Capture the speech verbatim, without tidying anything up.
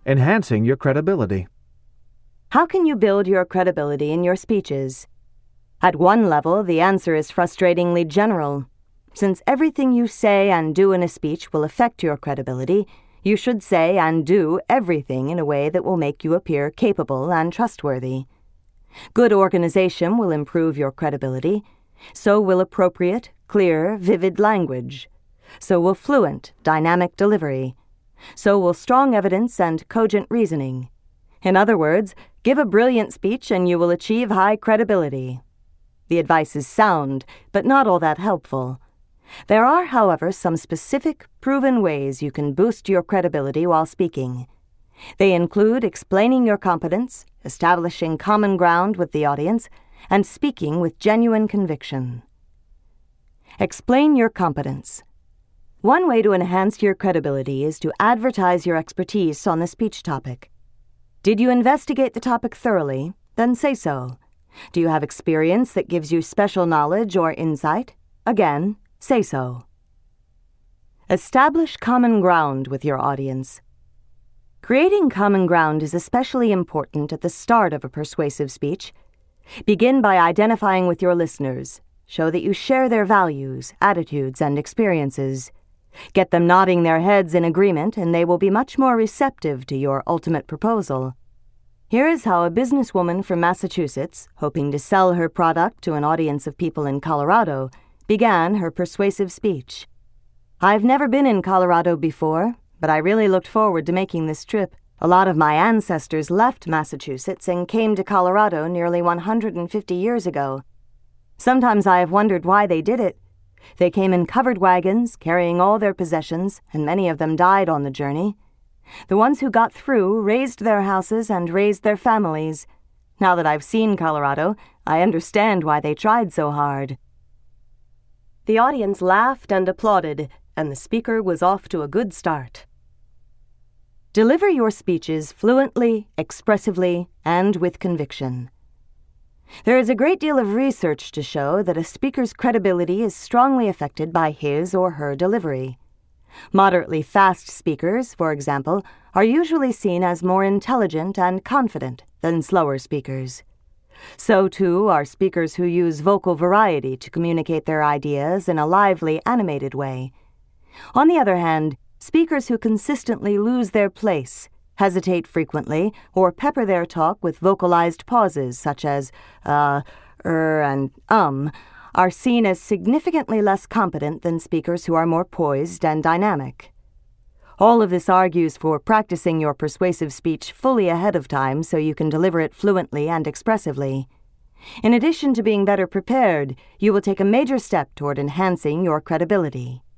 Enhancing your credibility. How can you build your credibility in your speeches? At one level, the answer is frustratingly general. Since everything you say and do in a speech will affect your credibility, you should say and do everything in a way that will make you appear capable and trustworthy. Good organization will improve your credibility. So will appropriate, clear, vivid language. So will fluent, dynamic delivery. So will strong evidence and cogent reasoning. In other words, give a brilliant speech and you will achieve high credibility. The advice is sound, but not all that helpful. There are, however, some specific, proven ways you can boost your credibility while speaking. They include explaining your competence, establishing common ground with the audience, and speaking with genuine conviction. Explain your competence. One way to enhance your credibility is to advertise your expertise on the speech topic. Did you investigate the topic thoroughly? Then say so. Do you have experience that gives you special knowledge or insight? Again, say so. Establish common ground with your audience. Creating common ground is especially important at the start of a persuasive speech. Begin by identifying with your listeners. Show that you share their values, attitudes, and experiences. Get them nodding their heads in agreement, and they will be much more receptive to your ultimate proposal. Here is how a businesswoman from Massachusetts, hoping to sell her product to an audience of people in Colorado, began her persuasive speech. I've never been in Colorado before, but I really looked forward to making this trip. A lot of my ancestors left Massachusetts and came to Colorado nearly one hundred fifty years ago. Sometimes I have wondered why they did it. They came in covered wagons, carrying all their possessions, and many of them died on the journey. The ones who got through raised their houses and raised their families. Now that I've seen Colorado, I understand why they tried so hard. The audience laughed and applauded, and the speaker was off to a good start. Deliver your speeches fluently, expressively, and with conviction. There is a great deal of research to show that a speaker's credibility is strongly affected by his or her delivery. Moderately fast speakers, for example, are usually seen as more intelligent and confident than slower speakers. So, too, are speakers who use vocal variety to communicate their ideas in a lively, animated way. On the other hand, speakers who consistently lose their place, hesitate frequently, or pepper their talk with vocalized pauses such as uh, er, and um, are seen as significantly less competent than speakers who are more poised and dynamic. All of this argues for practicing your persuasive speech fully ahead of time so you can deliver it fluently and expressively. In addition to being better prepared, you will take a major step toward enhancing your credibility.